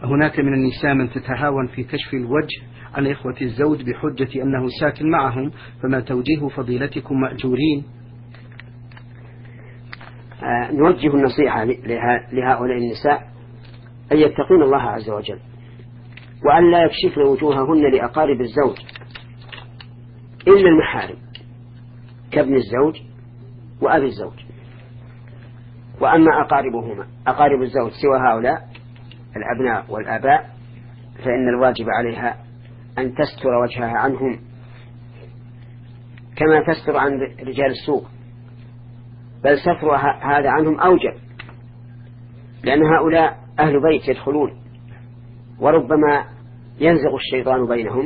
هناك من النساء من تتهاون في كشف الوجه عن إخوة الزوج بحجة أنه ساكن معهم، فما توجيه فضيلتكم مأجورين؟ نوجه النصيحة لهؤلاء النساء أن يتقون الله عز وجل، وأن لا يكشفن وجوههن لأقارب الزوج إلا المحارم كابن الزوج وأبي الزوج. وأما أقارب الزوج سوى هؤلاء الأبناء والآباء فإن الواجب عليها أن تستر وجهها عنهم كما تستر عن رجال السوق، بل ستر هذا عنهم أوجب، لأن هؤلاء أهل بيت يدخلون، وربما ينزغ الشيطان بينهم،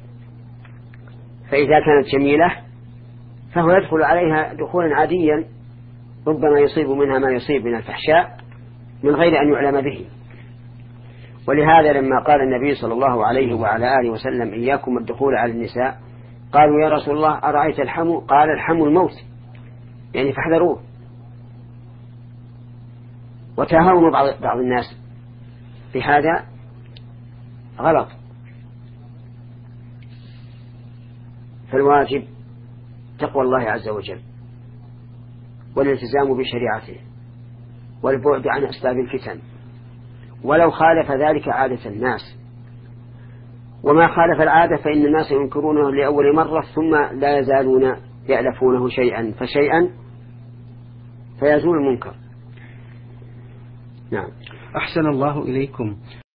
فإذا كانت جميلة فهو يدخل عليها دخولا عاديا، ربما يصيب منها ما يصيب من الفحشاء من غير أن يعلم به. ولهذا لما قال النبي صلى الله عليه وعلى آله وسلم إياكم الدخول على النساء، قالوا يا رسول الله أرأيت الحمو؟ قال الحمو الموت، يعني فاحذروه. وتهاون بعض الناس بهذا غلط، فالواجب تقوى الله عز وجل والالتزام بشريعته والبعد عن أسباب الفتن، ولو خالف ذلك عادة الناس. وما خالف العادة فإن الناس ينكرونه لأول مرة ثم لا يزالون يألفونه شيئا فشيئا فيزول المنكر. نعم. أحسن الله إليكم.